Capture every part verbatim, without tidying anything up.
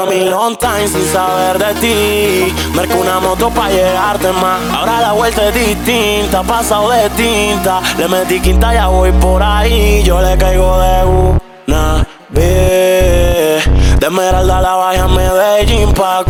mami, long time sin saber de ti. Merco una moto pa' llegarte más. Ahora la vuelta es distinta, pasado de tinta. Le metí quinta, ya voy por ahí. Yo le caigo de una vez. De Esmeralda la Baja a Medellín pa'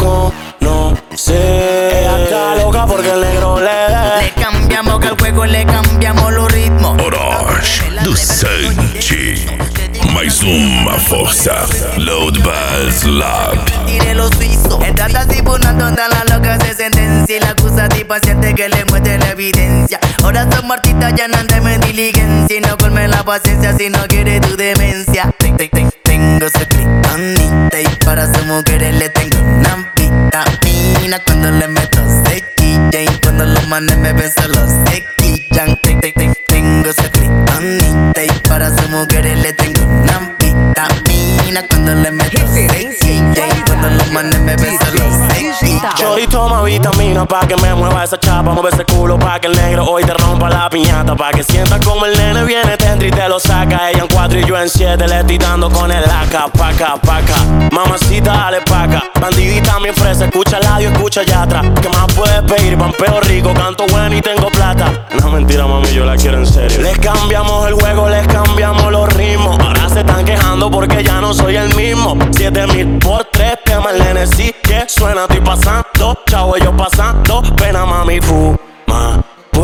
conocer. Ella está loca porque el negro le dé. Le cambiamos que al juego le cambiamos los ritmos. Orochi do Santi. Mais uma força. Load Buzz Lab. Tire los suizos. En trata si por una tonta la loca se sentencia. Y la acusa tipo paciente que le muestre la evidencia. Ahora son martitas ya no andeme diligencia. Y no colme la paciencia si no quiere tu demencia. Ten, ten, ten, tengo su kriptonita. Y para sus mujeres le tengo una vitamina. Cuando le meto sequilla. Y cuando los manes me ven solo se quillan. Ten, ten, ten, tengo su kriptonita. Y para sus mujeres le tengo una vitamina. Cuando le meto sequilla. Y cuando los manes me ven solo se quillan. Yo y toma vitamina pa' que me mueva esa chapa. Mueve ese culo pa' que el negro hoy te rompa la piñata. Pa' que sientas como el nene viene dentro y te lo saca. Ella en cuatro y yo en siete, le estoy dando con el acá, pa' acá, pa' acá. Mamacita, dale pa' acá. Bandidita me ofrece, escucha el audio, escucha allá atrás. ¿Qué más puedes pedir? Pampeo rico, canto bueno y tengo plata. No, mentira, mami, yo la quiero en serio. Les cambiamos el juego, les cambiamos los ritmos. Ahora se están quejando porque ya no soy el mismo. Siete mil por tres, tema el nene sí que suena, estoy pasando. Chavo, ellos pasando, pena, mami, fuma.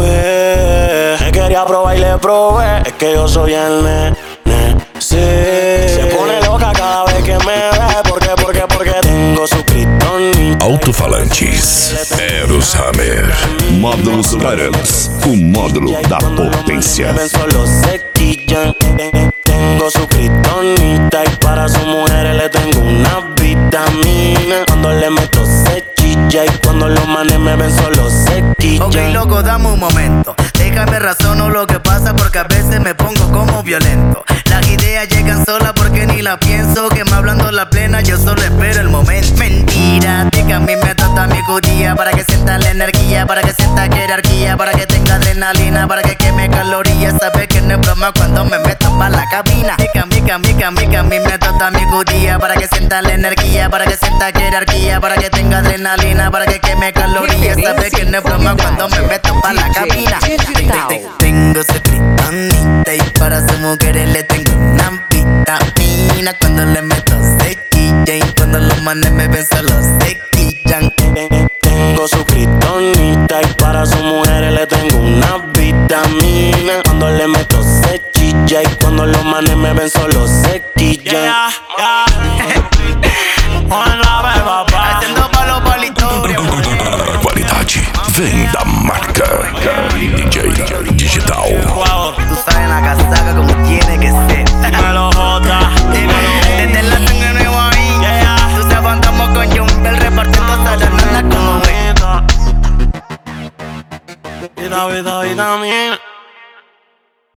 Pues, me quería probar y le probé. Es que yo soy el nene, sí. Se pone loca cada vez que me ve. ¿Por qué? ¿Por qué? Porque tengo su kriptonita. Alto-falantes. Eros Hammer. Módulos Parallax. O módulo da potência. Solo se quillan. Tengo su kriptonita. Y para sus mujeres le tengo una vitamina. Cuando le meto se chilla. Y cuando los manes me ven solo se quillan. Ok, loco, dame un momento. Déjame razono lo que pasa porque a veces me pongo como violento. Las ideas llegan solas porque ni la pienso. Que me hablando la plena, yo solo espero el momento. Mentira, de que a mí me trata mi judía. Para que sienta la energía, para que sienta jerarquía. Para que tenga adrenalina, para que queme calorías. Sabe que no es broma cuando me meto pa' la cabina. De que a mí, que a mí, que a mí, que a mí me trata mi judía. Para que sienta la energía, para que sienta jerarquía. Para que tenga adrenalina, para que queme calorías. Sabe que no es broma cuando me meto pa' la cabina. Tengo su kriptonita y para sus mujeres le tengo una vitamina. Cuando le meto sequilla y cuando los manes me ven solo se quillan. Tengo su kriptonita y para sus mujeres le tengo una vitamina. Cuando le meto se chilla y cuando los manes me ven solo se quillan. Yeah, yeah. Haciendo palos palitorios. Qualidade vem da marca D J Digital. Tú sabes la casaca como tiene que ser. Dímelo, Jota. Desde la sangre nuevo ahí. Yeah. Tú sabes, andamos con Jumbel repartiendo saranana como es. Vida, vida, vitamina.